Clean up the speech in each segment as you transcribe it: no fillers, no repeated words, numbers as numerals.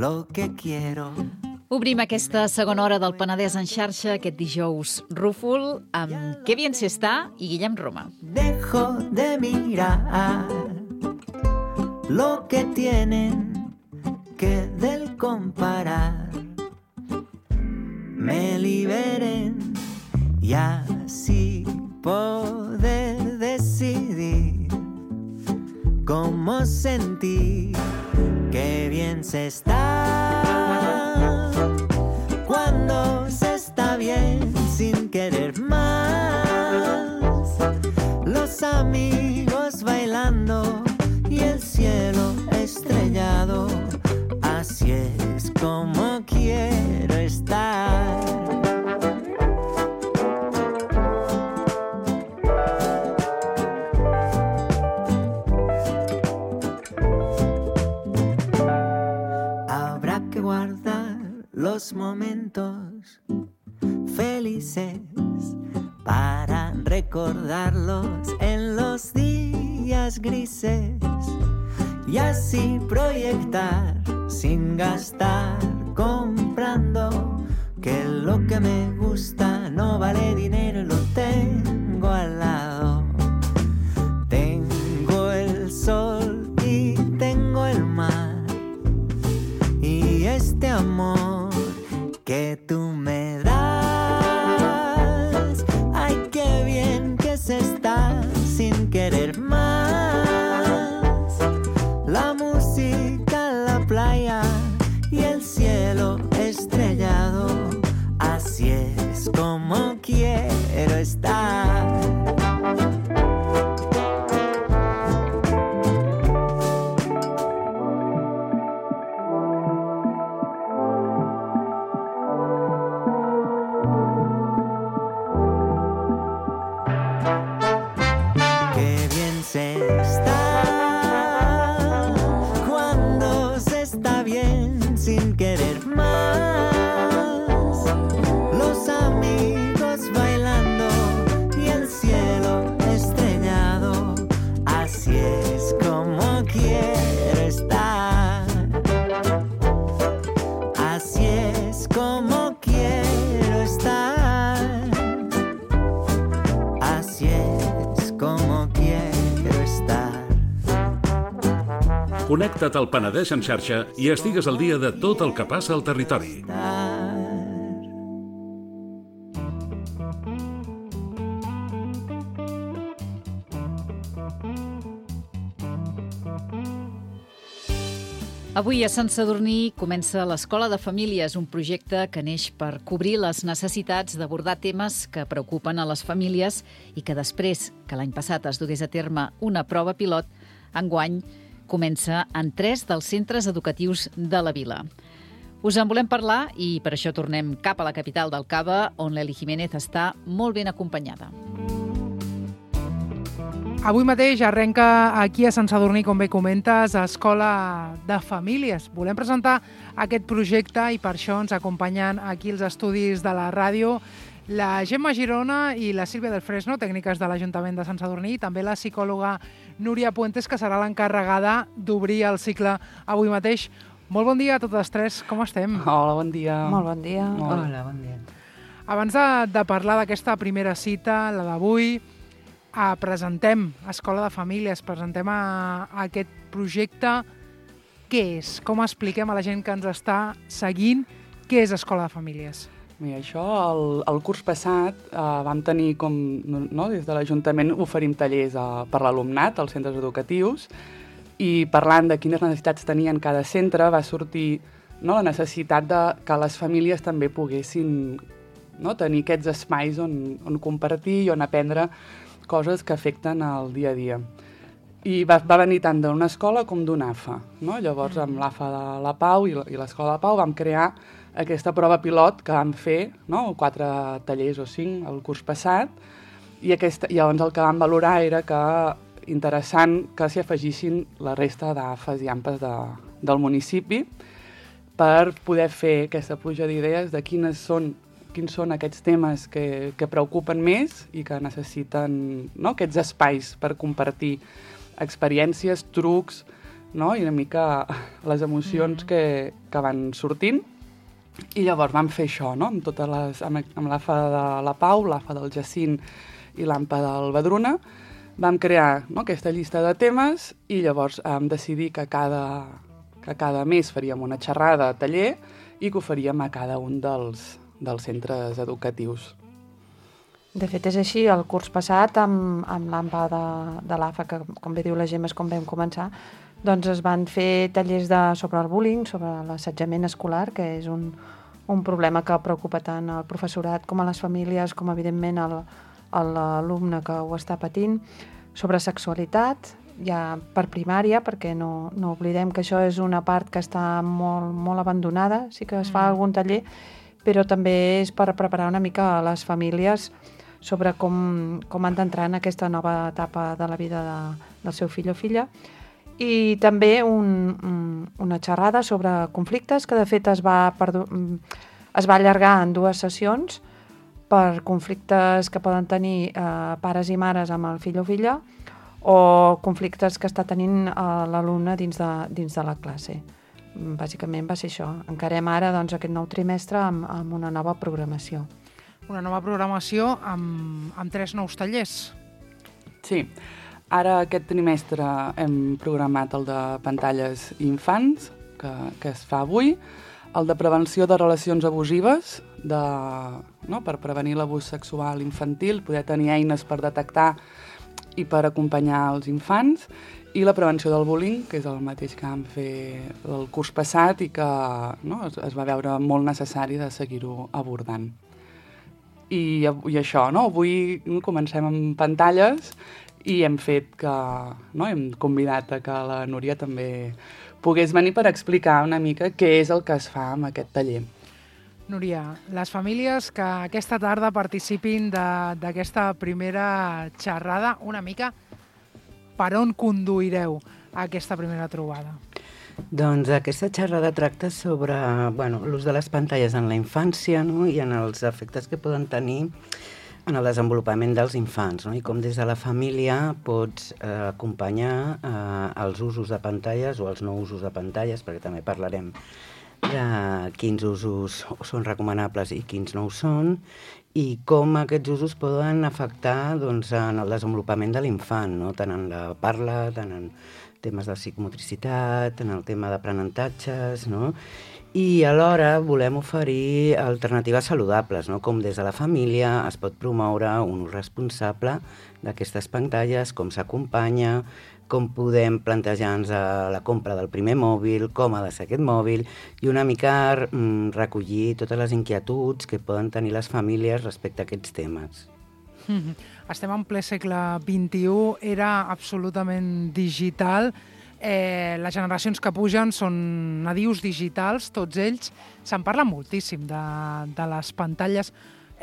lo que quiero. Obrim aquesta segona hora del Penedès en xarxa aquest dijous rúfol amb Que bien se está i Guillem Roma. Dejo de mirar lo que tienen que del comparar. Me liberen y así poder decidir cómo sentir que bien se está cuando se está bien sin querer más. Los amigos bailando y el cielo estrellado, así es como quiero estar. Habrá que guardar los momentos felices para recordarlos en los días grises y así proyectar sin gastar comprando que lo que me gusta no vale dinero y lo tengo al lado. Tengo el sol y tengo el mar y este amor que tú me das. Ay, qué bien que se está sin querer más. La música, la playa y el cielo estrellado, así es como quiero estar. Qué bien se está cuando se está bien sin querer más. Los amigos bailando y el cielo estrellado, así es como quiero estar. Así es como quiero estar. Así es como quiero estar. Connecta't al Penedès en xarxa i estigues al dia de tot el que passa al territori. Avui a Sant Sadurní comença l'Escola de Famílies, un projecte que neix per cobrir les necessitats d'abordar temes que preocupen a les famílies i que després que l'any passat es dugués a terme una prova pilot, enguany comença en 3 dels centres educatius de la vila. Us en volem parlar i per això tornem cap a la capital del Cava, on l'Eli Jiménez està molt ben acompanyada. Avui mateix arrenca aquí a Sant Sadurní, com bé comentes, Escola de Famílies. Volem presentar aquest projecte i per això ens acompanyen aquí els estudis de la ràdio la Gemma Girona i la Sílvia del Fresno, tècniques de l'Ajuntament de Sant Sadurní, i també la psicòloga Núria Puentes, que serà l'encarregada d'obrir el cicle avui mateix. Molt bon dia a totes tres, com estem? Hola, bon dia. Molt bon dia. Hola, bon dia. Abans de parlar d'aquesta primera cita, la d'avui, presentem Escola de Famílies, presentem aquest projecte. Què és? Com expliquem a la gent que ens està seguint què és Escola de Famílies? Mira, això el curs passat vam tenir com, no, des de l'Ajuntament oferim tallers per l'alumnat als centres educatius i parlant de quines necessitats tenien cada centre va sortir la necessitat de que les famílies també poguessin tenir aquests espais on compartir i on aprendre coses que afecten el dia a dia. I va venir tant d'una escola com d'una AFA. Llavors, amb l'AFA de la Pau i l'Escola de Pau vam crear aquesta prova pilot que vam fer, 4 tallers o 5 el curs passat, i llavors el que vam valorar era que interessant que s'hi afegissin la resta d'AFAs i AMPAs del municipi per poder fer aquesta pluja d'idees de quins són aquests temes que preocupen més i que necessiten aquests espais per compartir experiències, trucs, no? I una mica les emocions que van sortint. I llavors vam fer això, no? Amb l'AFA de la Pau, l'AFA del Jacint i l'AMPA del Badruna, vam crear, no, aquesta llista de temes i llavors vam decidir que cada mes faríem una xerrada, taller, i que ho faríem a cada un dels centres educatius. De fet, és així. El curs passat, amb l'AMPA de l'AFA, que com bé diu la Gemma és com vam començar, doncs es van fer tallers sobre el bullying, sobre l'assetjament escolar, que és un problema que preocupa tant al professorat com a les famílies, com evidentment a l'alumne que ho està patint, sobre sexualitat, ja per primària, perquè no oblidem que això és una part que està molt, molt abandonada, sí que es fa algun taller, però també és per preparar una mica a les famílies sobre com han d'entrar en aquesta nova etapa de la vida del seu fill o filla. I també una xerrada sobre conflictes, que de fet es va allargar en 2 sessions per conflictes que poden tenir pares i mares amb el fill o filla o conflictes que està tenint l'alumne dins de la classe. Bàsicament va ser això. Encarem ara doncs, aquest nou trimestre amb una nova programació. Una nova programació amb 3 nous tallers. Sí. Ara aquest trimestre hem programat el de pantalles infants, que es fa avui, el de prevenció de relacions abusives, per prevenir l'abús sexual infantil, poder tenir eines per detectar i per acompanyar els infants, i la prevenció del bullying, que és el mateix que vam fer el curs passat i que es va veure molt necessari de seguir-ho abordant. I això, avui comencem amb pantalles i hem fet hem convidat a que la Núria també pogués venir per explicar una mica què és el que es fa amb aquest taller. Núria, les famílies que aquesta tarda participin d'aquesta primera xerrada, una mica per on conduireu aquesta primera trobada? Doncs aquesta xerrada tracta sobre l'ús de les pantalles en la infància, no? I en els efectes que poden tenir en el desenvolupament dels infants, no? I com des de la família pots acompanyar els usos de pantalles o els no usos de pantalles, perquè també parlarem de quins usos són recomanables i quins no ho són, i com aquests usos poden afectar en el desenvolupament de l'infant, no? Tant en la parla, tant en temes de psicomotricitat, en el tema d'aprenentatges, no? I alhora volem oferir alternatives saludables, no? Com des de la família es pot promoure un ús responsable d'aquestes pantalles, com s'acompanya, com podem plantejar-nos la compra del primer mòbil, com ha de ser aquest mòbil, i una mica recollir totes les inquietuds que poden tenir les famílies respecte a aquests temes. Estem en ple segle XXI, era absolutament digital. Les generacions que pugen són nadius digitals, tots ells. Se'n parla moltíssim de les pantalles,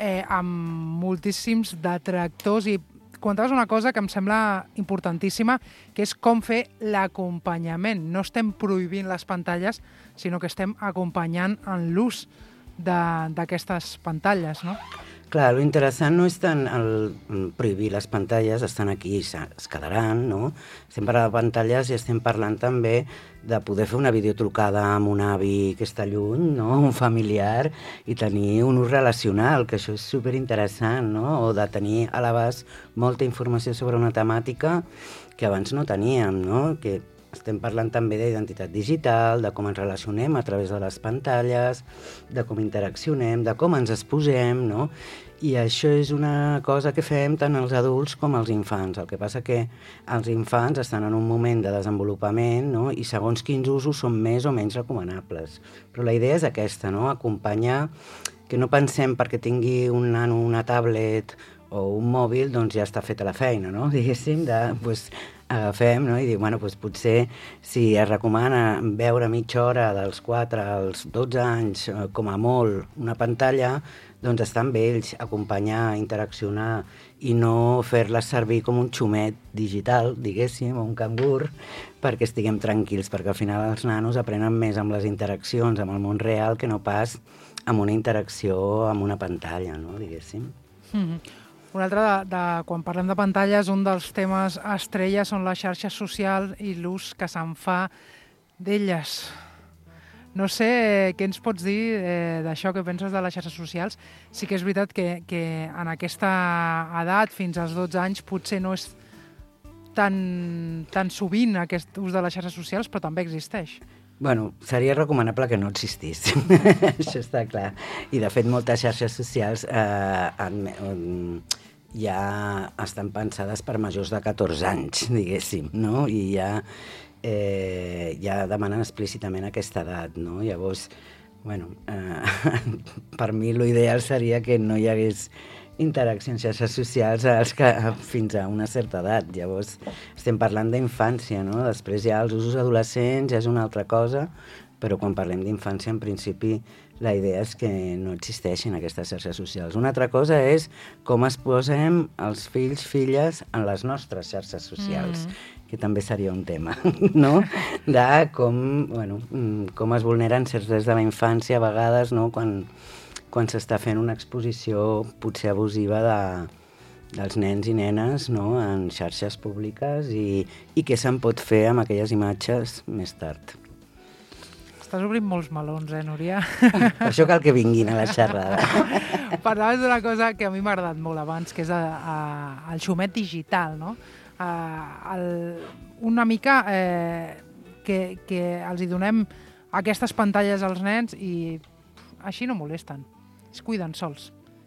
amb moltíssims detractors, i comentaves una cosa que em sembla importantíssima, que és com fer l'acompanyament. No estem prohibint les pantalles, sinó que estem acompanyant en l'ús d'aquestes pantalles, no? Clar, l'interessant no és tant el prohibir les pantalles, estan aquí i es quedaran, no? Estem parlant de pantalles i estem parlant també de poder fer una videotrucada amb un avi que està lluny, no? Un familiar, i tenir un ús relacional, que això és superinteressant, no? O de tenir a l'abast molta informació sobre una temàtica que abans no teníem, no? Que estem parlant també d'identitat digital, de com ens relacionem a través de les pantalles, de com interaccionem, de com ens exposem, no? I això és una cosa que fem tant els adults com els infants. El que passa que els infants estan en un moment de desenvolupament, no? I segons quins usos són més o menys recomanables. Però la idea és aquesta, no? Acompanyar, que no pensem perquè tingui un nano una tablet o un mòbil, doncs ja està feta la feina, no? Diguéssim, agafem, no? I dic, potser si es recomana veure mitja hora dels 4 als 12 anys, com a molt, una pantalla, doncs estar amb ells, acompanyar, interaccionar, i no fer-les servir com un xumet digital, diguéssim, o un cangur, perquè estiguem tranquils, perquè al final els nanos aprenen més amb les interaccions, amb el món real, que no pas amb una interacció amb una pantalla, no? Diguéssim. Un altre, quan parlem de pantalles, un dels temes estrella són les xarxes socials i l'ús que se'n fa d'elles. No sé què ens pots dir d'això, què penses de les xarxes socials. Sí que és veritat que en aquesta edat, fins als 12 anys, potser no és tan sovint aquest ús de les xarxes socials, però també existeix. Bueno, seria recomanable que no existís, això està clar. I, de fet, moltes xarxes socials ja estan pensades per majors de 14 anys, diguéssim, no? I ja demanen explícitament aquesta edat, no? Llavors, bueno, per mi l'ideal seria que no hi hagués interaccions xarxes socials fins a una certa edat. Llavors, estem parlant d'infància, no? Després ja els usos adolescents ja és una altra cosa, però quan parlem d'infància, en principi, la idea és que no existeixin aquestes xarxes socials. Una altra cosa és com es posem els fills, filles en les nostres xarxes socials, que també seria un tema, no? De com es vulneren certs drets de la infància a vegades, no? Quan s'està fent una exposició potser abusiva dels nens i nenes, no? En xarxes públiques i què se'n pot fer amb aquelles imatges més tard. Estàs obrint molts melons, Núria? Per això cal que vinguin a la xerrada. Parlaves d'una cosa que a mi m'ha agradat molt abans, que és el xumet digital, no? Una mica que els hi donem aquestes pantalles als nens i així no molesten, es cuiden sols.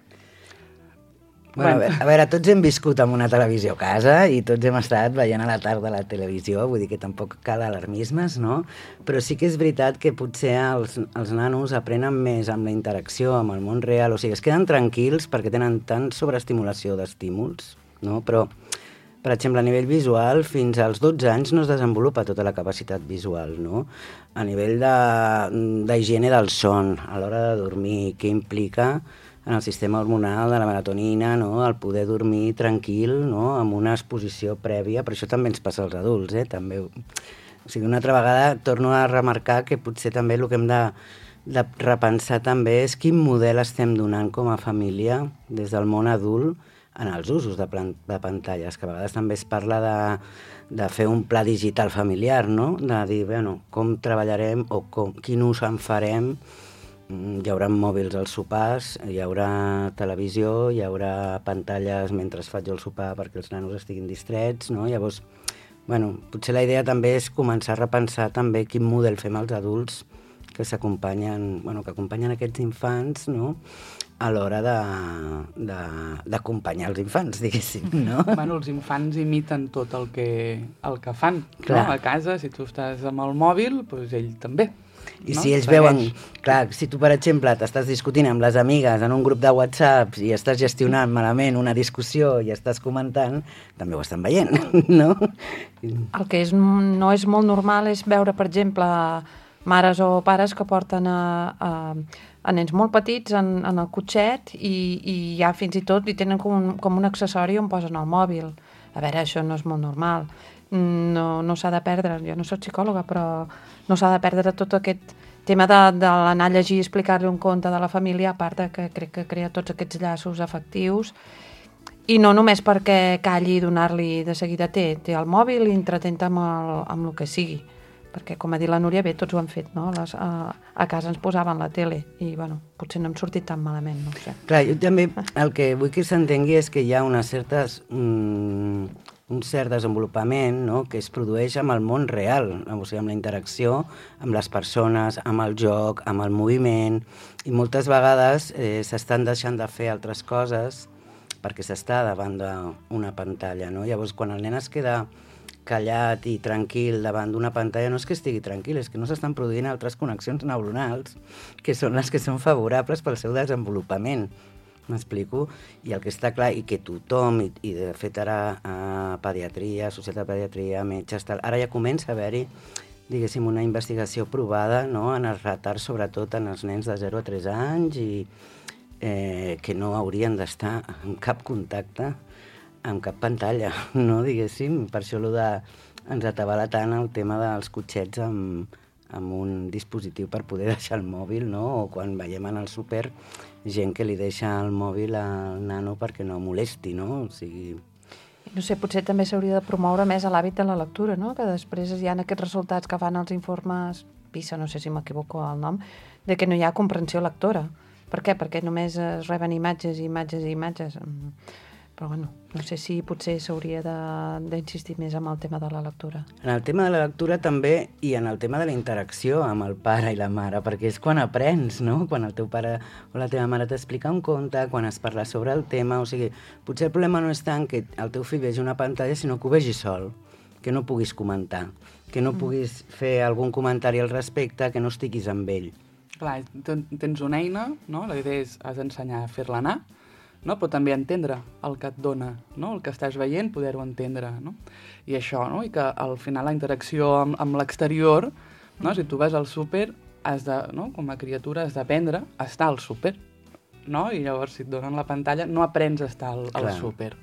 Bueno, a veure, tots hem viscut amb una televisió a casa i tots hem estat veient a la tarda la televisió, vull dir que tampoc cal alarmismes, no? Però sí que és veritat que potser els nanos aprenen més amb la interacció, amb el món real, o sigui, es queden tranquils perquè tenen tant sobreestimulació d'estímuls, no? Però, per exemple, a nivell visual, fins als 12 anys no es desenvolupa tota la capacitat visual, no? A nivell d'higiene del son, a l'hora de dormir, què implica en el sistema hormonal de la melatonina, no? El poder dormir tranquil, no? Amb una exposició prèvia, però això també ens passa als adults, també. O sigui, una altra vegada torno a remarcar que potser també el que hem de repensar també és quin model estem donant com a família des del món adult en els usos de pantalles, que a vegades també es parla de fer un pla digital familiar, no? De dir, bueno, com treballarem o quin ús en farem. Hi haurà mòbils als sopars, hi haurà televisió, hi haurà pantalles mentre faig el sopar perquè els nanos estiguin distrets, no? Llavors, bueno, potser la idea també és començar a repensar també quin model fem als adults que s'acompanyen, bueno, que acompanyen aquests infants, no? A l'hora d'acompanyar els infants, diguéssim, no? Bueno, els infants imiten tot el que fan, clar, no? A casa, si tu estàs amb el mòbil, doncs ell també. I si ells veuen, clar, si tu, per exemple, t'estàs discutint amb les amigues en un grup de WhatsApp i estàs gestionant malament una discussió i estàs comentant, també ho estan veient, no? El que no és molt normal és veure, per exemple, mares o pares que porten a nens molt petits en el cotxet i ja fins i tot li tenen com un accessori on posen el mòbil. A veure, això no és molt normal. No s'ha de perdre, jo no soc psicòloga, però no s'ha de perdre tot aquest tema de l'anar a llegir i explicar-li un conte de la família, a part que crec que crea tots aquests llaços afectius, i no només perquè calli i donar-li de seguida té el mòbil i entretenta amb el que sigui, perquè, com ha dit la Núria, bé, tots ho han fet, no? A casa ens posaven la tele i, bueno, potser no hem sortit tan malament, no ho sé. Clar, jo també el que vull que s'entengui és que hi ha un cert desenvolupament, no?, que es produeix amb el món real, o sigui, amb la interacció amb les persones, amb el joc, amb el moviment, i moltes vegades s'estan deixant de fer altres coses perquè s'està davant d'una pantalla, no? Llavors, quan el nen es queda callat i tranquil davant d'una pantalla, no és que estigui tranquil, és que no s'estan produint altres connexions neuronals que són les que són favorables pel seu desenvolupament. M'explico? I el que està clar, i que tothom, i de fet ara a pediatria, societat de pediatria, metges, tal, ara ja comença a haver-hi, diguéssim, una investigació provada, no?, en els retards, sobretot en els nens de 0 a 3 anys, i que no haurien d'estar en cap contacte amb cap pantalla, no, diguéssim. Per això ens atabala tant el tema dels cotxets amb amb un dispositiu per poder deixar el mòbil, no? O quan veiem en el súper gent que li deixa el mòbil al nano perquè no molesti, no? O sigui... No sé, potser també s'hauria de promoure més l'hàbit de la lectura, no? Que després hi ha aquests resultats que fan els informes PISA, no sé si m'equivoco el nom, de que no hi ha comprensió lectora. Per què? Perquè només es reben imatges i imatges i imatges. Però bueno, no sé si potser s'hauria d'insistir més en el tema de la lectura. En el tema de la lectura també i en el tema de la interacció amb el pare i la mare, perquè és quan aprens, no? Quan el teu pare o la teva mare t'explica un conte, quan es parla sobre el tema, o sigui, potser el problema no és tant que el teu fill vegi una pantalla, sinó que ho vegi sol, que no puguis comentar, que no puguis fer algun comentari al respecte, que no estiguis amb ell. Clar, tens una eina, no? La idea és has d'ensenyar a fer-la anar, no? Però també entendre el que et dona, no? El que estàs veient, poder-ho entendre, no? I això, no? I que al final la interacció amb l'exterior, no? Si tu vas al súper, no? Com a criatura has d'aprendre a estar al súper, no? I llavors si et donen la pantalla no aprens a estar al súper.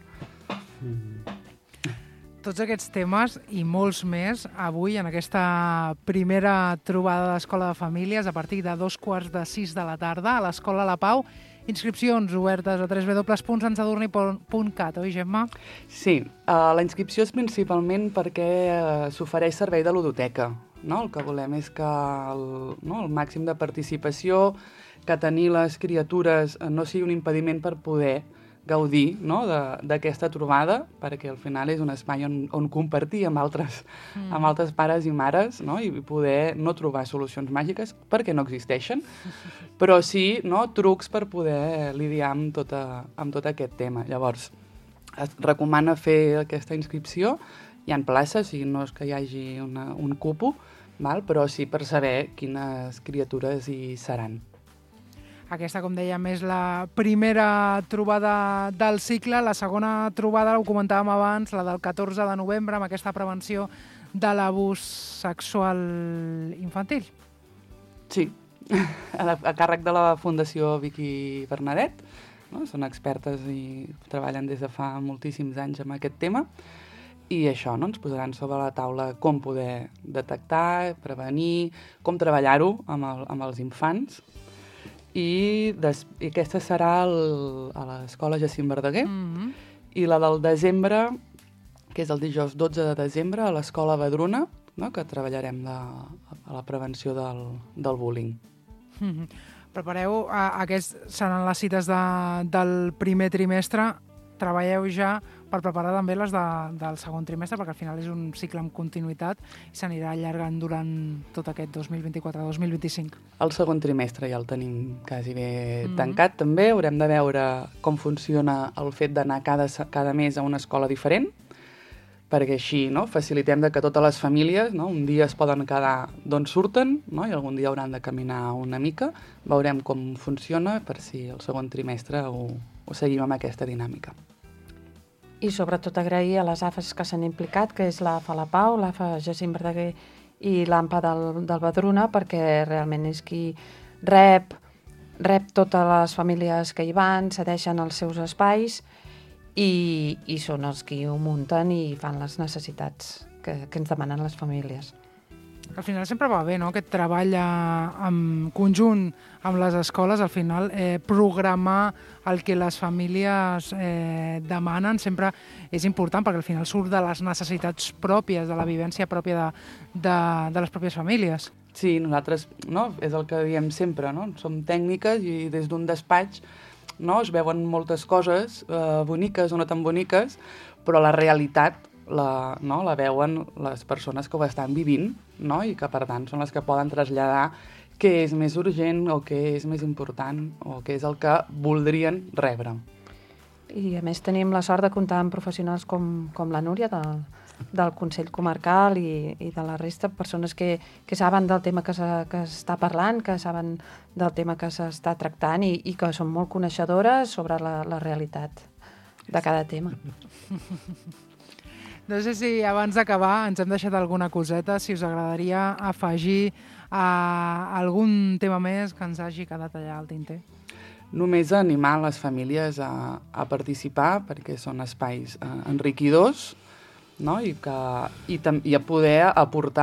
Tots aquests temes i molts més avui en aquesta primera trobada d'Escola de Famílies a partir de 5:45 de la tarda a l'Escola La Pau. Inscripcions obertes a www.santsadurni.cat, oi, Gemma? Sí, la inscripció és principalment perquè s'ofereix servei de ludoteca. No? El que volem és que el màxim de participació, que tenir les criatures no sigui un impediment per poder gaudir, no? d'aquesta trobada, perquè al final és un espai on compartir amb altres pares i mares, no? I poder no trobar solucions màgiques perquè no existeixen, però sí, no? Trucs per poder lidiar amb tot aquest tema. Llavors, es recomana fer aquesta inscripció, hi ha places, i no és que hi hagi un cupo, però sí per saber quines criatures hi seran. Aquesta, com dèiem, és la primera trobada del cicle. La segona trobada, ho comentàvem abans, la del 14 de novembre, amb aquesta prevenció de l'abús sexual infantil. Sí, a càrrec de la Fundació Vicky Bernadet. No? Són expertes i treballen des de fa moltíssims anys amb aquest tema. I això, no? Ens posaran sobre la taula com poder detectar, prevenir, com treballar-ho amb els infants. I aquesta serà a l'Escola Jacint Verdaguer, i la del desembre, que és el dijous 12 de desembre, a l'Escola Vedruna, no? Que treballarem a la prevenció del bullying. Prepareu, aquests seran les cites del primer trimestre. Treballeu ja per preparar també les del segon trimestre, perquè al final és un cicle amb continuïtat i s'anirà allargant durant tot aquest 2024-2025. El segon trimestre ja el tenim quasi bé tancat, també. Haurem de veure com funciona el fet d'anar cada mes a una escola diferent, perquè així, no? Facilitem que totes les famílies, no? Un dia es poden quedar d'on surten, no? I algun dia hauran de caminar una mica. Veurem com funciona per si el segon trimestre ho seguim amb aquesta dinàmica. I sobretot agrair a les AFAs que s'han implicat, que és l'AFA La Pau, l'AFA Jacint Verdaguer i l'AMPA del Vedruna, perquè realment és qui rep totes les famílies que hi van, cedeixen els seus espais i són els qui ho munten i fan les necessitats que ens demanen les famílies. Al final sempre va bé, no?, aquest treball en conjunt amb les escoles, al final programar el que les famílies demanen sempre és important, perquè al final surt de les necessitats pròpies, de la vivència pròpia de les pròpies famílies. Sí, nosaltres, no?, és el que diem sempre, no? Som tècniques i des d'un despatx, no?, es veuen moltes coses boniques o no tan boniques, però la realitat la veuen les persones que ho estan vivint, no? I que per tant són les que poden traslladar què és més urgent o què és més important o què és el que voldrien rebre. I a més tenim la sort de comptar amb professionals com la Núria del Consell Comarcal i de la resta, persones que saben del tema que s'està parlant, que saben del tema que s'està tractant i que són molt coneixedores sobre la realitat de cada tema. No sé si abans d'acabar ens hem deixat alguna coseta, si us agradaria afegir algun tema més que ens hagi quedat allà al tinter. Només animar les famílies a participar, perquè són espais enriquidors, no? I a poder aportar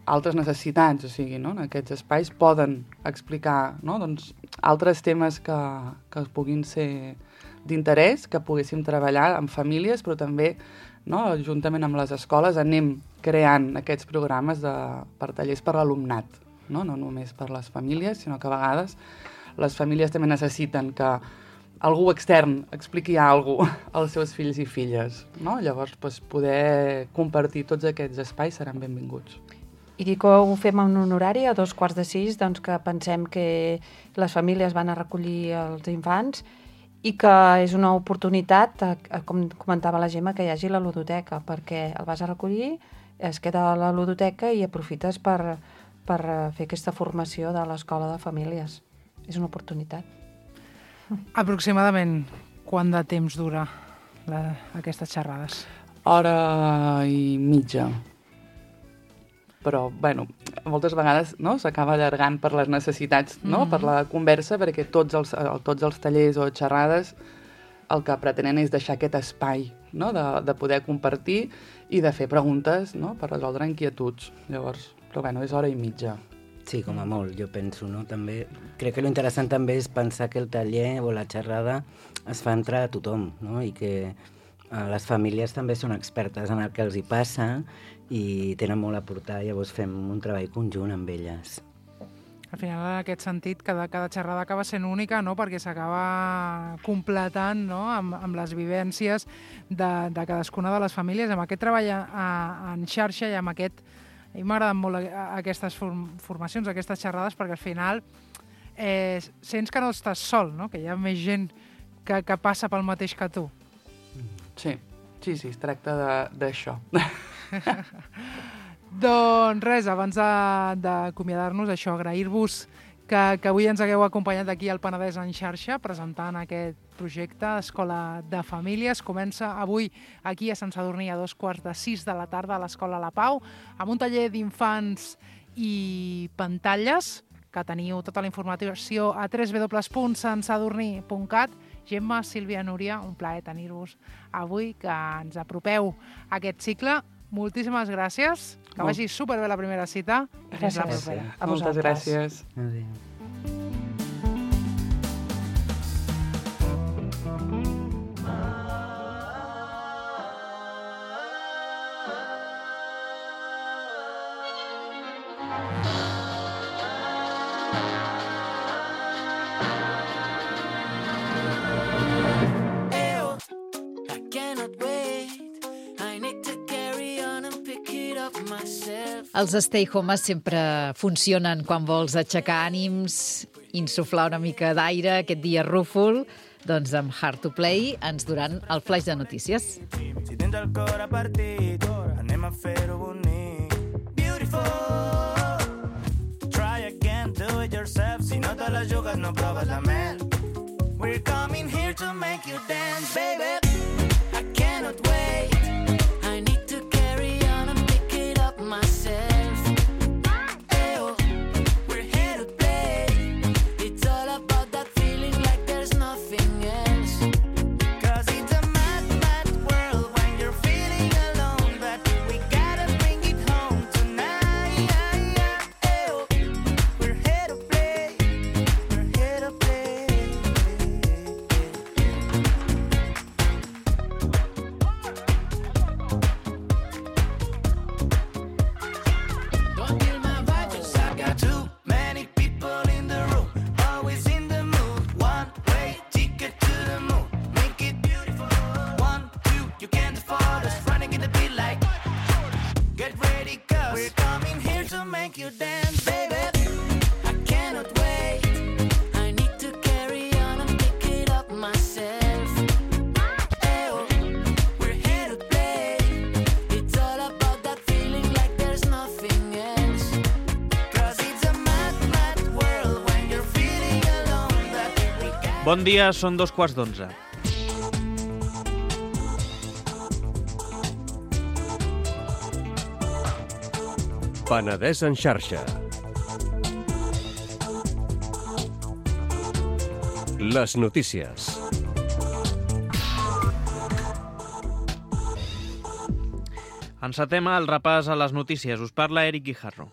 altres necessitats, o sigui, no? En aquests espais poden explicar, no? Doncs, altres temes que puguin ser d'interès, que poguéssim treballar amb famílies, però també, no, juntament amb les escoles anem creant aquests programes per tallers per l'alumnat, no només per les famílies, sinó que a vegades les famílies també necessiten que algú extern expliqui alguna cosa als seus fills i filles, no? Llavors, doncs, poder compartir tots aquests espais seran benvinguts. I dic que ho fem en un horari a 5:45, doncs que pensem que les famílies van a recollir els infants i que és una oportunitat, com comentava la Gemma, que hi hagi la ludoteca, perquè el vas a recollir, es queda a la ludoteca i aprofites per fer aquesta formació de l'escola de famílies. És una oportunitat. Aproximadament quant de temps dura aquestes xerrades? Hora i mitja. Però, bueno, moltes vegades, no, s'acaba allargant per les necessitats, no? Per la conversa, perquè tots els tallers o xerrades el que pretenen és deixar aquest espai, no? De poder compartir i de fer preguntes, no? Per resoldre inquietuds. Llavors, però bueno, és hora i mitja. Sí, com a molt, jo penso, no? També, crec que l'interessant també és pensar que el taller o la xerrada es fa entre tothom, no? I que les famílies també són expertes en el que els hi passa i tenen molt a aportar, llavors fem un treball conjunt amb elles. Al final, en aquest sentit, cada xerrada acaba sent única, no? Perquè s'acaba completant, no? amb les vivències de cadascuna de les famílies, amb aquest treball en xarxa i amb aquest... A mi m'agraden molt aquestes formacions, aquestes xerrades, perquè al final sents que no estàs sol, no? Que hi ha més gent que passa pel mateix que tu. Sí, es tracta d'això. Doncs res, abans d'acomiadar-nos, això, agrair-vos que avui ens hagueu acompanyat aquí al Penedès en xarxa, presentant aquest projecte Escola de Famílies. Comença avui aquí a Sant Sadurní a 5:45 de la tarda a l'Escola La Pau, amb un taller d'infants i pantalles, que teniu tota la informació a www.santsadurní.cat. Gemma, Sílvia, Núria, un plaer tenir-vos avui, que ens apropeu a aquest cicle. Moltíssimes gràcies, que vagi superbé la primera cita. Gràcies. A moltes gràcies. Adéu. Els stay homes sempre funcionen quan vols aixecar ànims, insuflar una mica d'aire, aquest dia rúfol. Doncs amb Hard to Play ens duran el flash de notícies. Si tens el cor a partit, anem a fer-ho bonic. Beautiful. Try again, do it yourself. Si no te la jugues, no proves la mel. We're coming here to make you dance, baby. I cannot wait. I need to carry on and pick it up myself. Bon dia, són 11:15. Penedès en xarxa. Les notícies. Encetem el repàs a les notícies. Us parla Eric Guijarro.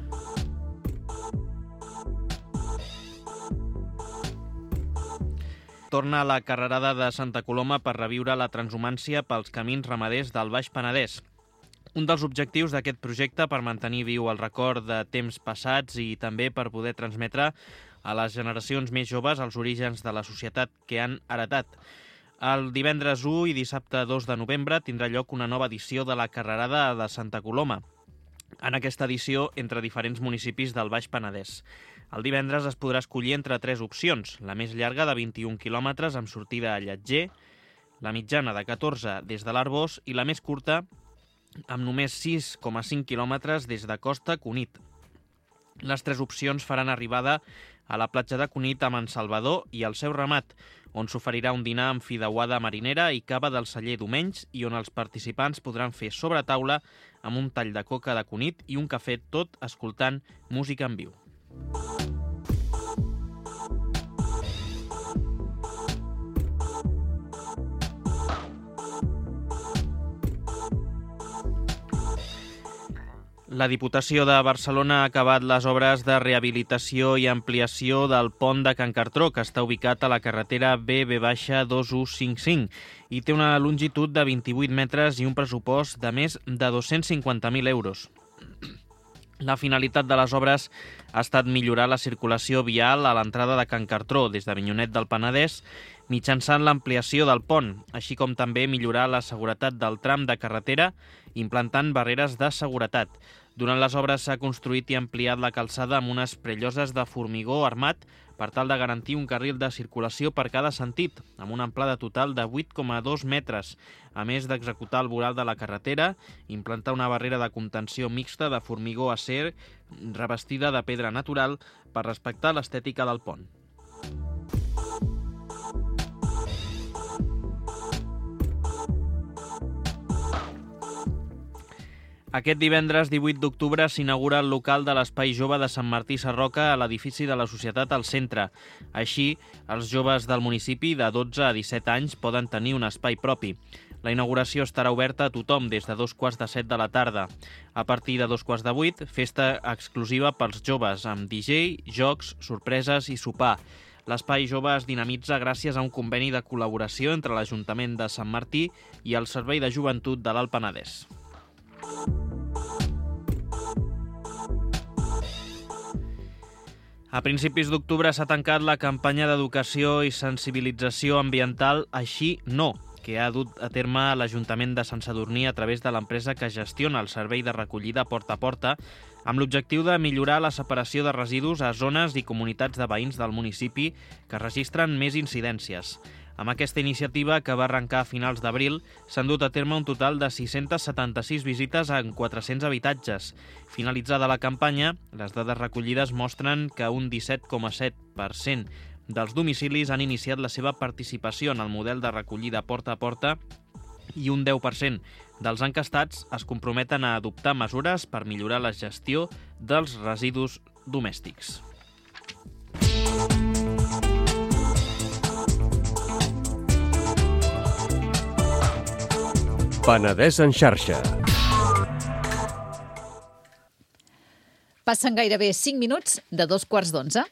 Torna la carrerada de Santa Coloma per reviure la transhumància pels camins ramaders del Baix Penedès. Un dels objectius d'aquest projecte per mantenir viu el record de temps passats i també per poder transmetre a les generacions més joves els orígens de la societat que han heretat. El divendres 1 i dissabte 2 de novembre tindrà lloc una nova edició de la carrerada de Santa Coloma. En aquesta edició, entre diferents municipis del Baix Penedès. El divendres es podrà escollir entre 3 opcions, la més llarga de 21 quilòmetres amb sortida a Lletger, la mitjana de 14 des de l'Arboç i la més curta amb només 6,5 quilòmetres des de Costa a Cunit. Les 3 opcions faran arribada a la platja de Cunit amb en Salvador i el seu ramat, on s'oferirà un dinar amb fideuada marinera i cava del celler d'Omenys i on els participants podran fer sobre taula amb un tall de coca de Cunit i un cafè, tot escoltant música en viu. La Diputació de Barcelona ha acabat les obres de rehabilitació i ampliació del pont de Can Cartró, que està ubicat a la carretera BB-2155 i té una longitud de 28 metres i un pressupost de més de 250.000 euros. La finalitat de les obres ha estat millorar la circulació vial a l'entrada de Can Cartró des d'Avinyonet del Penedès mitjançant l'ampliació del pont, així com també millorar la seguretat del tram de carretera implantant barreres de seguretat. Durant les obres s'ha construït i ampliat la calçada amb unes prelloses de formigó armat per tal de garantir un carril de circulació per cada sentit, amb una amplada total de 8,2 metres, a més d'executar el voral de la carretera, implantar una barrera de contenció mixta de formigó acer revestida de pedra natural per respectar l'estètica del pont. Aquest divendres 18 d'octubre s'inaugura el local de l'Espai Jove de Sant Martí Sarroca a l'edifici de la Societat al centre. Així, els joves del municipi de 12 a 17 anys poden tenir un espai propi. La inauguració estarà oberta a tothom des de 7:15 de la tarda. A partir de 7:15, festa exclusiva pels joves, amb DJ, jocs, sorpreses i sopar. L'Espai Jove es dinamitza gràcies a un conveni de col·laboració entre l'Ajuntament de Sant Martí i el Servei de Joventut de l'Alt Penedès. A principis d'octubre s'ha tancat la campanya d'educació i sensibilització ambiental Així No, que ha dut a terme l'Ajuntament de Sant Sadurní a través de l'empresa que gestiona el servei de recollida porta a porta, amb l'objectiu de millorar la separació de residus a zones i comunitats de veïns del municipi que registren més incidències. Amb aquesta iniciativa, que va arrencar a finals d'abril, s'han dut a terme un total de 676 visites en 400 habitatges. Finalitzada la campanya, les dades recollides mostren que un 17,7% dels domicilis han iniciat la seva participació en el model de recollida porta a porta i un 10% dels encastats es comprometen a adoptar mesures per millorar la gestió dels residus domèstics. Penedès en xarxa. Passen gairebé 5 minuts de 11:15.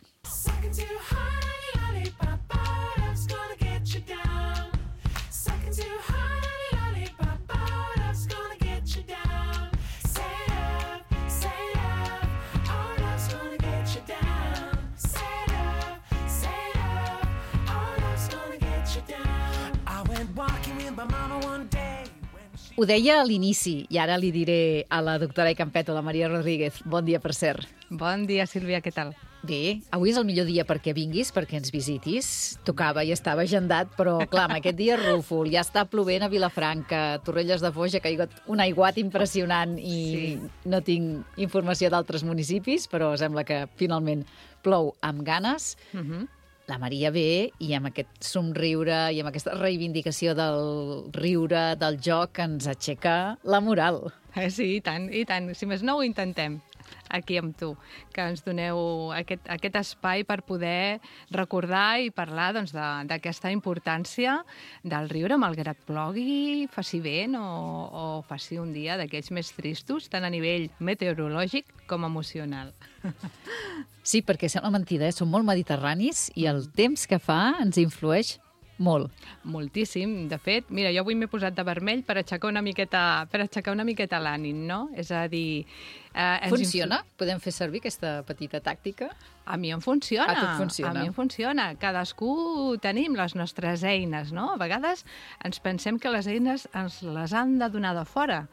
Ho deia a l'inici, i ara li diré a la doctora Campeto, la Maria Rodríguez. Bon dia, per cert. Bon dia, Sílvia, què tal? Bé, avui és el millor dia perquè vinguis, perquè ens visitis. Tocava i estava agendat, però clar, amb aquest dia rúfol, ja està plovent a Vilafranca, Torrelles de Foix, ha caigut un aiguat impressionant i no tinc informació d'altres municipis, però sembla que finalment plou amb ganes. La Maria ve i amb aquest somriure i amb aquesta reivindicació del riure, del joc, ens aixeca la moral. Sí, i tant, i tant. Si més no, ho intentem. aquí amb tu, que ens doneu aquest espai per poder recordar i parlar doncs, d'aquesta importància del riure, malgrat plogui, faci vent o faci un dia d'aquells més tristos, tant a nivell meteorològic com emocional. Sí, perquè sembla mentida, som molt mediterranis i el temps que fa ens influeix molt. Moltíssim. De fet, mira, jo avui m'he posat de vermell per aixecar una miqueta l'ànim, no? És a dir... Funciona? Podem fer servir aquesta petita tàctica? A mi em funciona. A tu funciona. A mi em funciona. Cadascú tenim les nostres eines, no? A vegades ens pensem que les eines ens les han de donar de fora,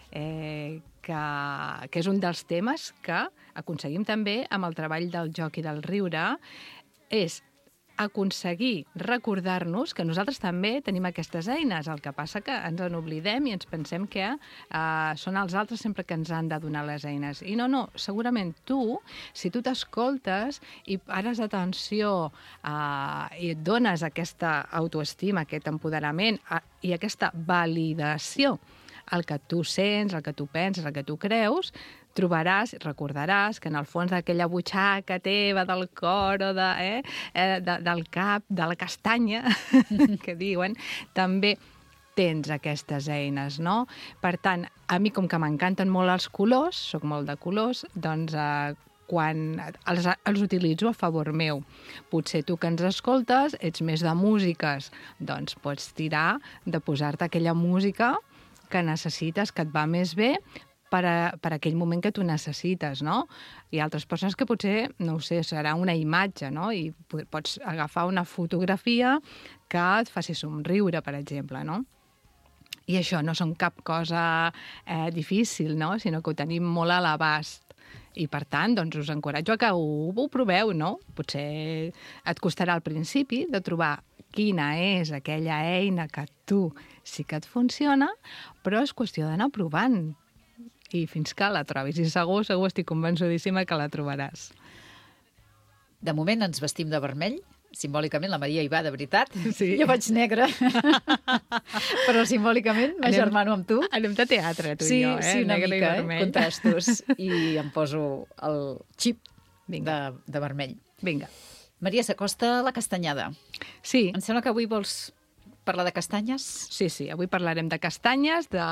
que és un dels temes que aconseguim també amb el treball del joc i del riure, és aconseguir recordar-nos que nosaltres també tenim aquestes eines. El que passa que ens en oblidem i ens pensem que són els altres sempre que ens han de donar les eines. I no, segurament tu, si tu t'escoltes i pares atenció i et dones aquesta autoestima, aquest empoderament i aquesta validació el que tu sents, el que tu penses, el que tu creus, recordaràs que en el fons d'aquella butxaca teva, del cor o del cap, de la castanya, que diuen, també tens aquestes eines, no? Per tant, a mi, com que m'encanten molt els colors, soc molt de colors, doncs quan els utilitzo a favor meu. Potser tu que ens escoltes, ets més de músiques, doncs pots tirar de posar-te aquella música que necessites, que et va més bé, per aquell moment que tu necessites, no? Hi ha altres persones que potser, no ho sé, serà una imatge, no? I pots agafar una fotografia que et faci somriure, per exemple, no? I això no són cap cosa difícil, no? Sinó que ho tenim molt a l'abast. I, per tant, doncs, us encoratjo a que ho proveu, no? Potser et costarà al principi de trobar quina és aquella eina que tu sí que et funciona, però és qüestió d'anar provant. I fins que la trobis. I segur estic convençudíssima que la trobaràs. De moment ens vestim de vermell. Simbòlicament la Maria hi va de veritat. Sí. Jo vaig negra. Però simbòlicament m'agermano amb tu. Anem de teatre, tu i jo, Sí, una negre mica, i vermell. contrastos. I em poso el xip de vermell. Vinga. Maria, s'acosta la castanyada. Sí. Em sembla que avui vols parlar de castanyes? Sí, avui parlarem de castanyes, de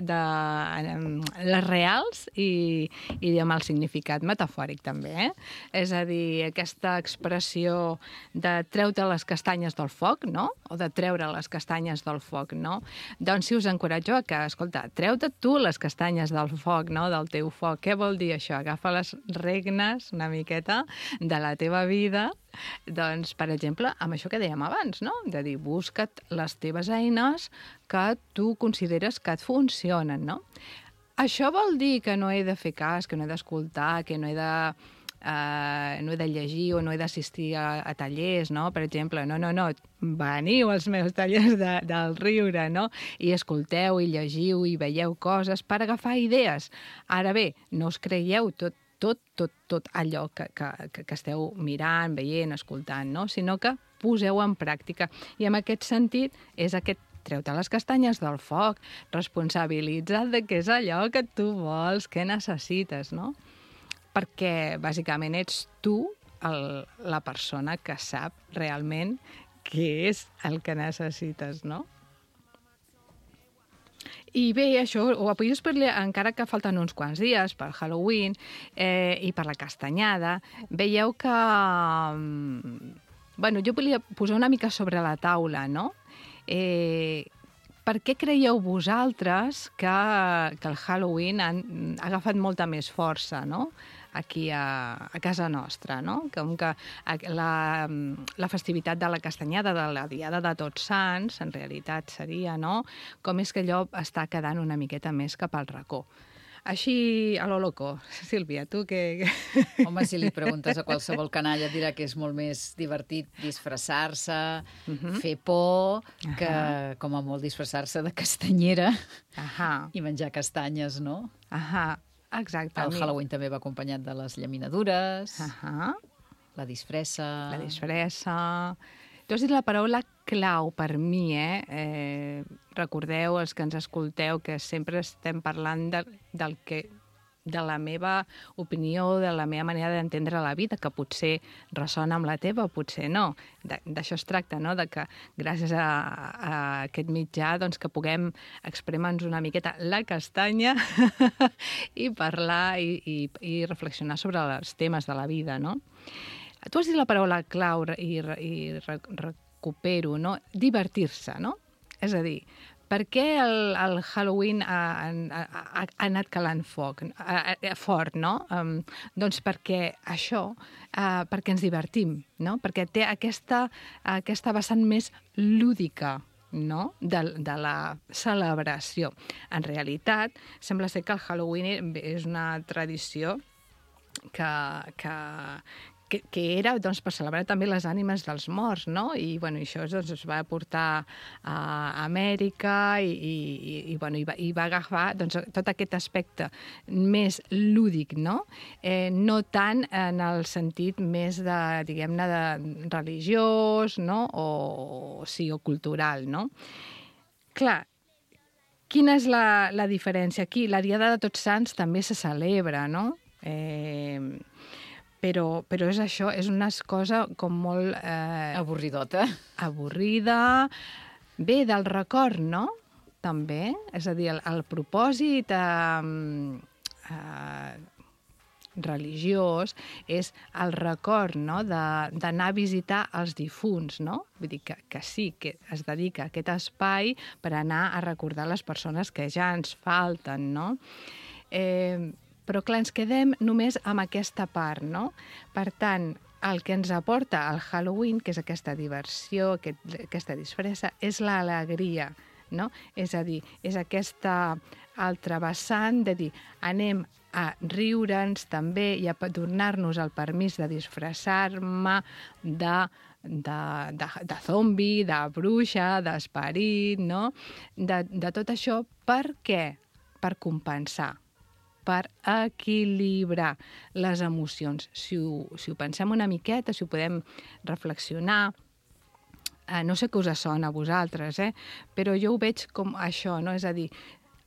les reals i amb el significat metafòric també, És a dir, aquesta expressió de treure les castanyes del foc, no? O de treure les castanyes del foc, no? Doncs sí, us encoratjo a que, escolta, treu-te tu les castanyes del foc, no? Del teu foc. Què vol dir això? Agafa les regnes una miqueta de la teva vida. Doncs, per exemple, amb això que dèiem abans, no? De dir, busca't les teves eines que tu consideres que et funcionen, no? Això vol dir que no he de fer cas, que no he d'escoltar, que no he de llegir o no he d'assistir a tallers, no? Per exemple, no, veniu als meus tallers del riure, no? I escolteu, i llegiu, i veieu coses per agafar idees. Ara bé, no us creieu tot allò que esteu mirant, veient, escoltant, no? Sinó que poseu en pràctica. I en aquest sentit és aquest treu-te les castanyes del foc, responsabilitza't de què és allò que tu vols, què necessites, no? Perquè, bàsicament, ets tu la persona que sap realment què és el que necessites, no? I bé, això ho vull explicar, encara que falten uns quants dies per Halloween i per la castanyada, veieu que... Bueno, jo volia posar una mica sobre la taula, no? Per què creieu vosaltres que el Halloween ha agafat molta més força, no? Aquí a casa nostra, no? Com que la festivitat de la castanyada, de la Diada de Tots Sants, en realitat seria, no? Com és que allò està quedant una miqueta més cap al racó. Així, a lo loco. Sílvia, tu què... Home, si li preguntes a qualsevol canalla et dirà que és molt més divertit disfressar-se, fer por, que com a molt disfressar-se de castanyera i menjar castanyes, no? Exactament. El Halloween també va acompanyat de les llaminadures, la disfressa... La disfressa... Tu has dit la paraula clau per mi, Recordeu, els que ens escolteu, que sempre estem parlant del que de la meva opinió, de la meva manera d'entendre la vida, que potser ressona amb la teva, potser no. D'això es tracta, no? De que gràcies a aquest mitjà doncs, que puguem exprimir-nos una miqueta la castanya i parlar i reflexionar sobre els temes de la vida, no? Tu has dit la paraula clau i recupero, no? Divertir-se, no? És a dir, per què el Halloween ha anat calant fort, no? Doncs perquè això, perquè ens divertim, no? Perquè té aquesta vessant més lúdica, no? de la celebració. En realitat, sembla ser que el Halloween és una tradició que era doncs, per celebrar també les ànimes dels morts, no? I bueno, això doncs, es va portar a Amèrica i va agafar doncs, tot aquest aspecte més lúdic, no? No tant en el sentit més de, diguem-ne, de religiós, no? O cultural, no? Clar, quina és la diferència? Aquí la Diada de Tots Sants també se celebra, no? Però és això, és una cosa com molt... avorridota. Avorrida. Bé, del record, no? També. És a dir, el propòsit religiós és el record, no? D'anar a visitar els difunts, no? Vull dir que sí, que es dedica a aquest espai per anar a recordar les persones que ja ens falten, no? Però clar, ens quedem només amb aquesta part, no? Per tant, el que ens aporta el Halloween, que és aquesta diversió, aquesta disfressa, és l'alegria, no? És a dir, és aquesta altra vessant de dir, anem a riure'ns també i a donar-nos el permís de disfressar-me de zombi, de bruixa, d'esperit, no? De tot això, per què? Per compensar, per equilibrar les emocions. Si ho pensem una miqueta, si ho podem reflexionar, no sé què us sona a vosaltres, però jo ho veig com això, no? És a dir,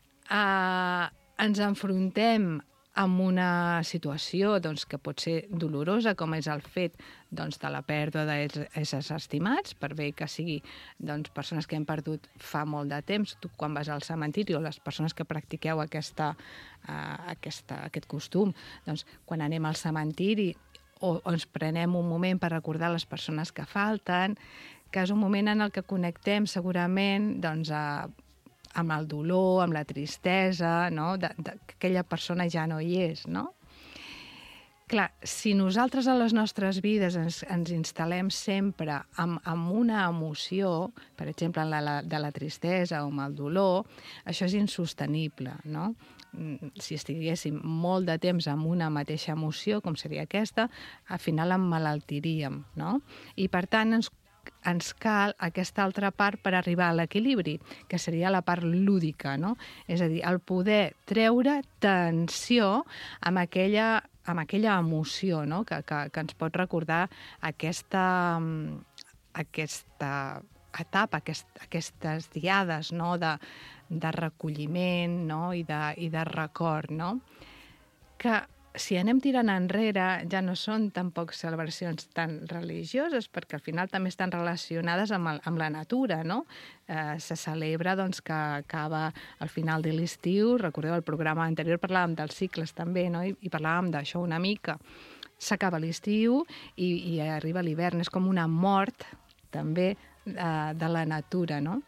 ens enfrontem amb una situació doncs, que pot ser dolorosa, com és el fet doncs, de la pèrdua d'éssers estimats, per bé que sigui doncs, persones que hem perdut fa molt de temps. Tu, quan vas al cementiri, o les persones que practiqueu aquest costum, doncs, quan anem al cementiri o ens prenem un moment per recordar les persones que falten, que és un moment en el que connectem segurament doncs, amb el dolor, amb la tristesa, no? Que aquella persona ja no hi és, no? Clar, si nosaltres a les nostres vides ens instal·lem sempre amb una emoció, per exemple, de la tristesa o amb el dolor, això és insostenible, no? Si estiguéssim molt de temps amb una mateixa emoció, com seria aquesta, al final emmalaltiríem, no? I per tant ens cal aquesta altra part per arribar a l'equilibri, que seria la part lúdica, no? És a dir, el poder treure tensió amb aquella emoció, no? Que ens pot recordar aquesta etapa, aquestes diades, no? de recolliment, no? I de record, no? Que si anem tirant enrere, ja no són tampoc celebracions tan religioses, perquè al final també estan relacionades amb la natura, no? Se celebra doncs, que acaba al final de l'estiu. Recordeu, el programa anterior parlàvem dels cicles també, no? I parlàvem d'això una mica. S'acaba l'estiu i arriba l'hivern. És com una mort també de la natura, no?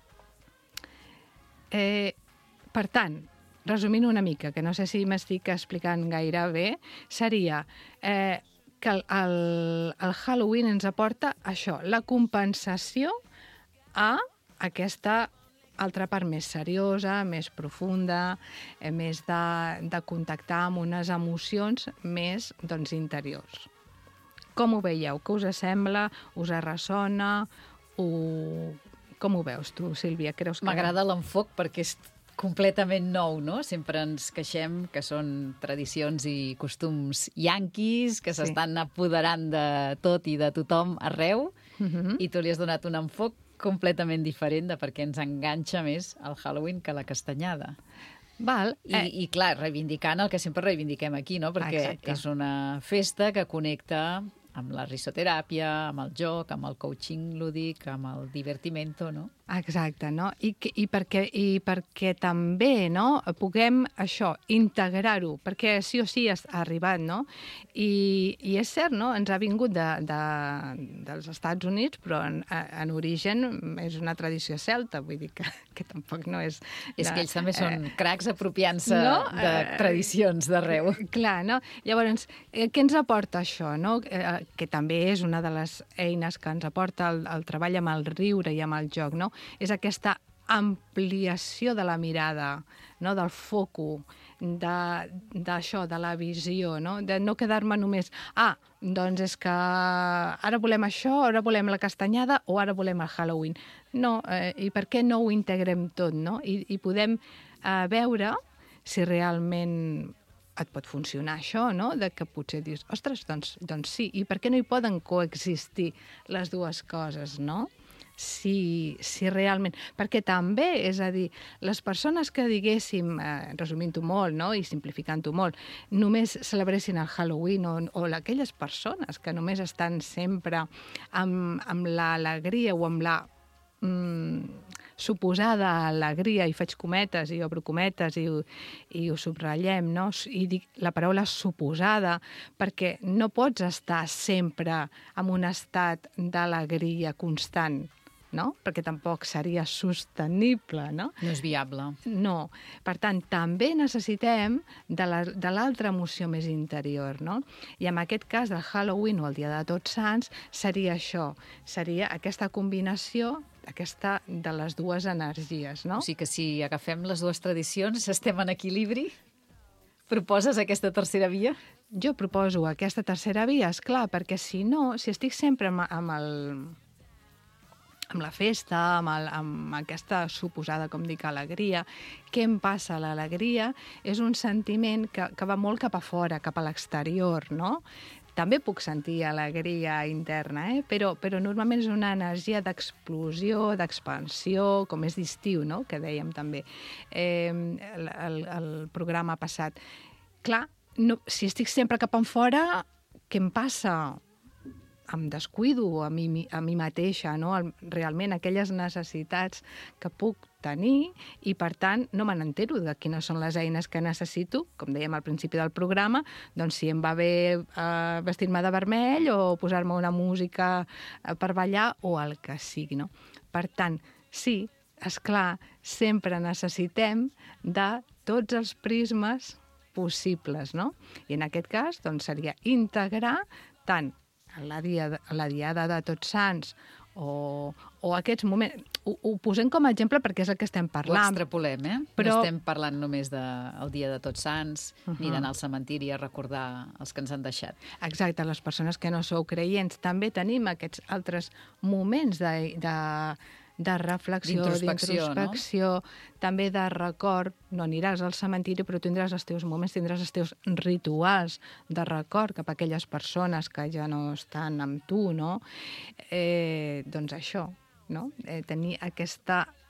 Per tant, resumint una mica, que no sé si m'estic explicant gaire bé, seria que el Halloween ens aporta això, la compensació a aquesta altra part més seriosa, més profunda, més de contactar amb unes emocions més doncs, interiors. Com ho veieu? Què us sembla? Us ressona? Com ho veus tu, Sílvia? Creus que... M'agrada l'enfoc perquè és completament nou, no? Sempre ens queixem que són tradicions i costums yanquis, que s'estan apoderant de tot i de tothom arreu, i tu li has donat un enfoc completament diferent de per què ens enganxa més el Halloween que la castanyada. Val? I clar, reivindicant el que sempre reivindiquem aquí, no? Perquè Exacte. és una festa que connecta amb la risoteràpia, amb el joc, amb el coaching lúdic, amb el divertimento, no? Exacte, no? I perquè també, no?, puguem això, integrar-ho, perquè sí o sí ha arribat, no? I és cert, no?, ens ha vingut dels Estats Units, però en origen és una tradició celta, vull dir que tampoc no és... És que ells també són cracs apropiant-se de tradicions d'arreu. Clar, no? Llavors, què ens aporta això, no? Que també és una de les eines que ens aporta el treball amb el riure i amb el joc, no? És aquesta ampliació de la mirada, no? Del foco, d'això, de la visió, no? De no quedar-me només, doncs és que ara volem això, ara volem la castanyada o ara volem el Halloween. No, i per què no ho integrem tot, no? I podem veure si realment et pot funcionar això, no? De que potser dius, ostres, doncs sí, i per què no hi poden coexistir les dues coses, no? Si realment... Perquè també, és a dir, les persones que diguéssim, resumint-ho molt, no?, i simplificant-ho molt, només celebressin el Halloween o aquelles persones que només estan sempre amb l'alegria o amb la suposada alegria, i faig cometes i obro cometes i ho subratllem, no? I dic la paraula suposada perquè no pots estar sempre en un estat d'alegria constant, no? Perquè tampoc seria sostenible, no? No és viable. No. Per tant, també necessitem de l'altra emoció més interior, no? I en aquest cas, el Halloween o el Dia de Tots Sants seria això, seria aquesta combinació de les dues energies, no? O sigui que si agafem les dues tradicions, estem en equilibri? Proposes aquesta tercera via? Jo proposo aquesta tercera via, esclar, perquè si no, si estic sempre amb la festa, amb aquesta suposada, com dic, alegria, què em passa? L'alegria és un sentiment que va molt cap a fora, cap a l'exterior, no? També puc sentir alegria interna, però normalment és una energia d'explosió, d'expansió, com és d'estiu, no?, que dèiem també el programa passat. Clar, si estic sempre cap enfora, què em passa? Em descuido a mi mateixa, no? Realment aquelles necessitats que puc tenir i, per tant, no me n'entero de quines són les eines que necessito, com dèiem al principi del programa, doncs si em va bé vestir-me de vermell o posar-me una música per ballar o el que sigui, no? Per tant, sí, esclar, sempre necessitem de tots els prismes possibles, no? I en aquest cas, doncs, seria integrar tant la diada de Tots Sants o aquests moments... Ho posem com a exemple perquè és el que estem parlant. Ho extrapolem, Però... No estem parlant només del Dia de Tots Sants, ni d'anar al cementiri a recordar els que ens han deixat. Exacte, les persones que no sou creients. També tenim aquests altres moments de reflexió, d'introspecció, no? També de record. No aniràs al cementiri, però tindràs els teus moments, tindràs els teus rituals de record cap a aquelles persones que ja no estan amb tu, no? Doncs això, no? Tenir aquest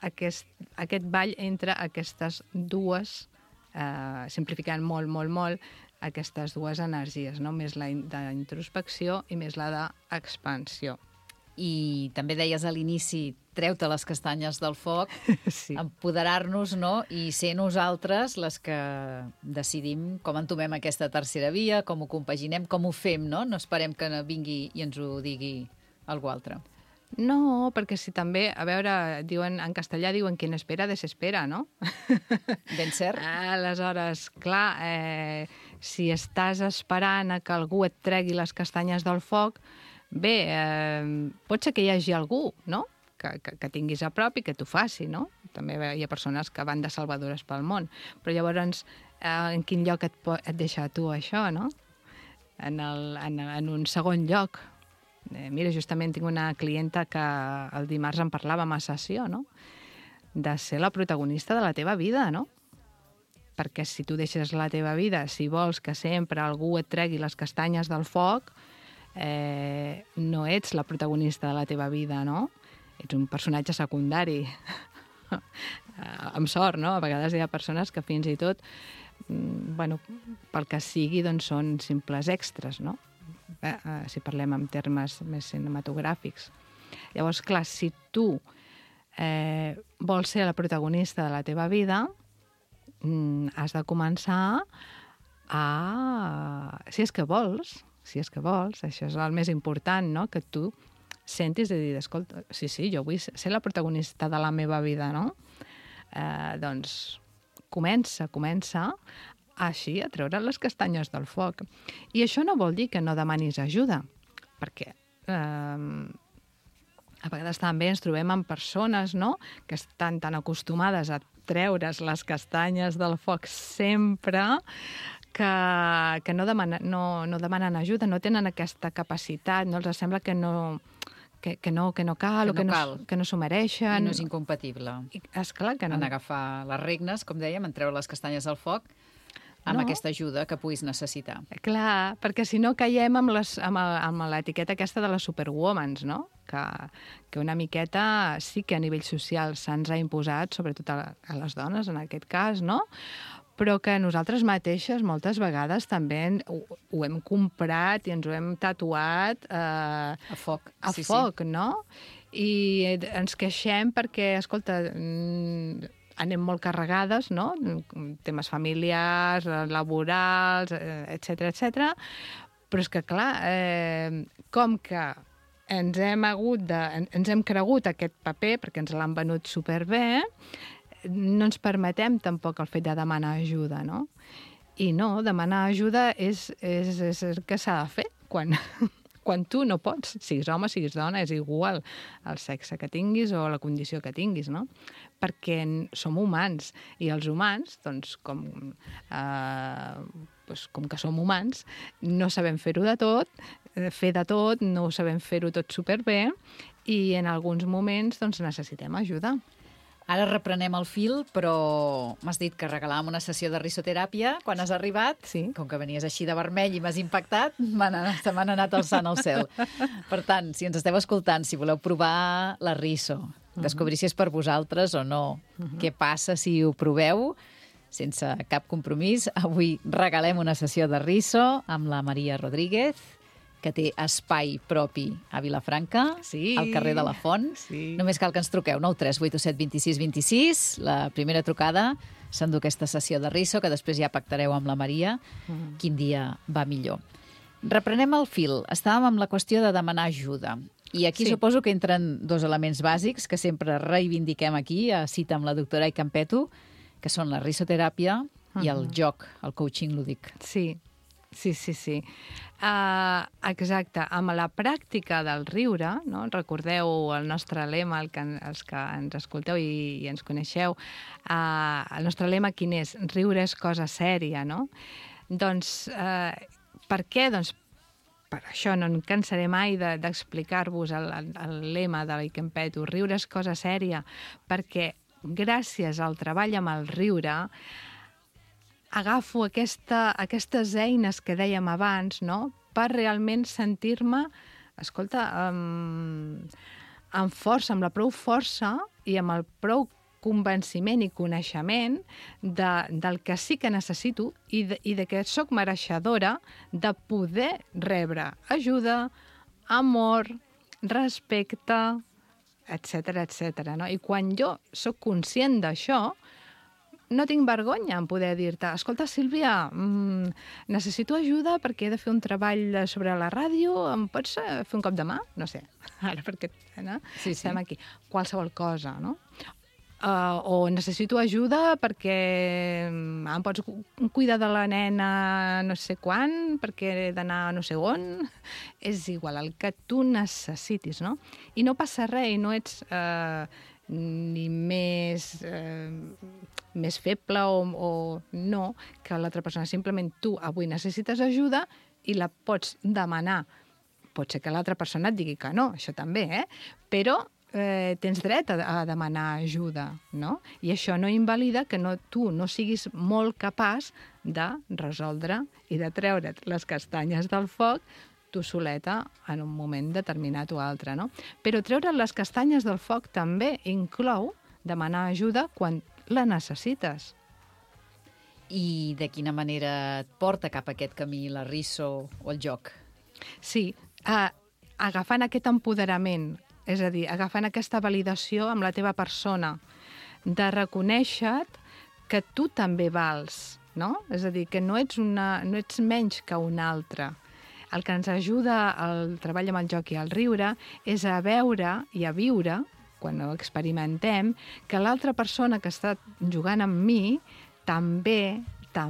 ball entre aquestes dues, simplificant molt, molt, molt, aquestes dues energies, no? Més la d'introspecció i més la d'expansió. I també deies a l'inici, treu-te les castanyes del foc, sí. Empoderar-nos, no? I ser nosaltres les que decidim com entomem aquesta tercera via, com ho compaginem, com ho fem, no? No esperem que vingui i ens ho digui algú altre. No, perquè si també, a veure, en castellà diuen quien espera desespera, no? Ben cert. Aleshores, clar, si estàs esperant que algú et tregui les castanyes del foc, bé, pot ser que hi hagi algú, no?, que tinguis a prop i que t'ho faci, no? També hi ha persones que van de salvadores pel món. Però llavors, en quin lloc et deixa tu això, no? En un segon lloc. Mira, justament tinc una clienta que el dimarts en parlàvem a sessió, no? De ser la protagonista de la teva vida, no? Perquè si tu deixes la teva vida, si vols que sempre algú et tregui les castanyes del foc, no ets la protagonista de la teva vida, no? Ets un personatge secundari amb sort, no? A vegades hi ha persones que fins i tot, bueno, pel que sigui, doncs són simples extras, no? Si parlem en termes més cinematogràfics. Llavors, clar, si tu vols ser la protagonista de la teva vida, has de començar a... Si és que vols, això és el més important, no? Que tu sentis de dir, escolta, sí, jo vull ser la protagonista de la meva vida, no? Doncs comença així a treure les castanyes del foc. I això no vol dir que no demanis ajuda, perquè a vegades també ens trobem amb persones, no?, que estan tan acostumades a treure's les castanyes del foc sempre que no demanen ajuda, no tenen aquesta capacitat, no els sembla que no cal, que no s'ho mereixen. I no és incompatible. Esclar que no. En agafar les regnes, com dèiem, en treure les castanyes del foc, amb aquesta ajuda que puguis necessitar. Clar, perquè si no caiem amb l'etiqueta aquesta de les superwomans, no? Que una miqueta sí que a nivell social se'ns ha imposat, sobretot a les dones, en aquest cas, no? Però que nosaltres mateixes moltes vegades també ho hem comprat i ens ho hem tatuat a foc, no? I ens queixem perquè, escolta, anem molt carregades, no? Temes familiars, laborals, etc. Però és que, clar, com que ens hem cregut aquest paper, perquè ens l'han venut superbé, no ens permetem tampoc el fet de demanar ajuda, no? I no, demanar ajuda és el que s'ha de fer quan tu no pots, siguis home, siguis dona, és igual el sexe que tinguis o la condició que tinguis, no? Perquè som humans, i els humans, doncs, com que som humans, no sabem fer-ho de tot, no sabem fer-ho tot superbé, i en alguns moments doncs, necessitem ajuda. Ara reprenem el fil, però m'has dit que regalàvem una sessió de risoteràpia quan has arribat. Sí. Com que venies així de vermell i m'has impactat, se m'han anat alçant al cel. Per tant, si ens esteu escoltant, si voleu provar la riso, descobrir si és per vosaltres o no, què passa si ho proveu, sense cap compromís, avui regalem una sessió de riso amb la Maria Rodríguez, que té espai propi a Vilafranca, al carrer de la Font. Sí. Només cal que ens truqueu, 93827 26 26. La primera trucada s'endú aquesta sessió de riso, que després ja pactareu amb la Maria quin dia va millor. Reprenem el fil. Estàvem amb la qüestió de demanar ajuda. I aquí suposo que entren dos elements bàsics que sempre reivindiquem aquí, a cita amb la doctora Ikampetu, que són la risoteràpia i el joc, el coaching lúdic. Sí. Exacte. Amb la pràctica del riure, no? Recordeu el nostre lema, els que ens escolteu i ens coneixeu, el nostre lema quin és? Riure és cosa sèria, no? Doncs, per què? Doncs per això no em cansaré mai d'explicar-vos el lema de l'Ikampetu, riure és cosa sèria, perquè gràcies al treball amb el riure agafo aquestes eines que dèiem abans, no?, per realment sentir-me, escolta, amb força, amb la prou força i amb el prou convenciment i coneixement del que sí que necessito i de que sóc mereixedora de poder rebre ajuda, amor, respecte, etc. No? I quan jo sóc conscient d'això, no tinc vergonya en poder dir-te, escolta, Sílvia, necessito ajuda perquè he de fer un treball sobre la ràdio, em pots fer un cop de mà? No sé, ara perquè estem aquí. Qualsevol cosa, no? O necessito ajuda perquè em pots cuidar de la nena no sé quan, perquè he d'anar no sé on. És igual, el que tu necessitis, no? I no passa res, i no ets ni més feble o no, que l'altra persona. Simplement tu avui necessites ajuda i la pots demanar. Pot ser que l'altra persona et digui que no, això també, però tens dret a demanar ajuda, no? I això no invalida que tu no siguis molt capaç de resoldre i de treure't les castanyes del foc tu soleta en un moment determinat o altre, no? Però treure les castanyes del foc també inclou demanar ajuda quan la necessites. I de quina manera et porta cap a aquest camí la riso o el joc? Sí, agafant aquest empoderament, és a dir, agafant aquesta validació amb la teva persona, de reconèixer que tu també vals, no? És a dir, que no ets menys que un altre. El que ens ajuda al treball amb el joc i el riure és a veure i a viure, quan ho experimentem, que l'altra persona que està jugant amb mi també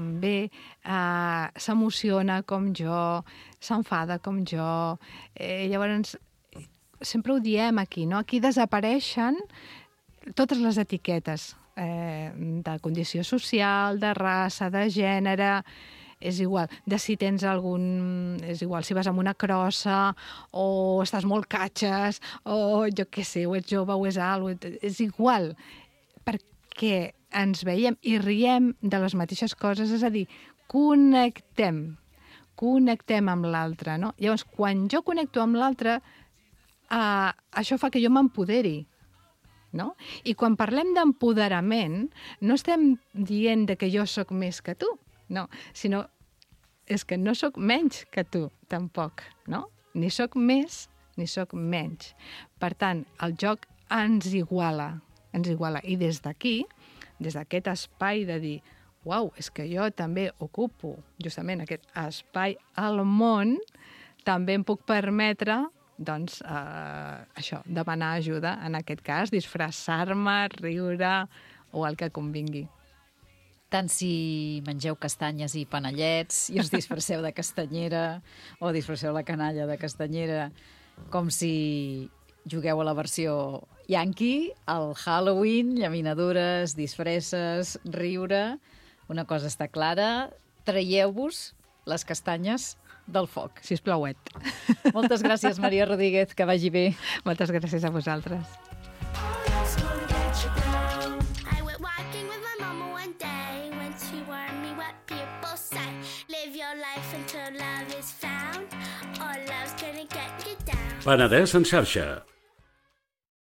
s'emociona com jo, s'enfada com jo. Llavors, sempre ho diem aquí, no? Aquí desapareixen totes les etiquetes de condició social, de raça, de gènere, és igual, de si tens algun... És igual, si vas amb una crossa o estàs molt catxes o jo què sé, o ets jove o és alt, és igual, perquè ens veiem i riem de les mateixes coses, és a dir, connectem amb l'altre, no? Llavors, quan jo connecto amb l'altre, això fa que jo m'empoderi, no? I quan parlem d'empoderament, no estem dient que jo sóc més que tu, no, sinó és que no sóc menys que tu, tampoc, no? Ni sóc més, ni sóc menys. Per tant, el joc ens iguala. I des d'aquí, des d'aquest espai de dir uau, és que jo també ocupo justament aquest espai al món, també em puc permetre doncs, això, demanar ajuda, en aquest cas, disfressar-me, riure o el que convingui. Tant si mengeu castanyes i panellets i us disfresseu de castanyera o disfresseu la canalla de castanyera, com si jugueu a la versió yankee, al Halloween, llaminadures, disfresses, riure. Una cosa està clara, traieu-vos les castanyes del foc. Sisplau. Moltes gràcies, Maria Rodríguez, que vagi bé. Moltes gràcies a vosaltres. Penedès en xarxa,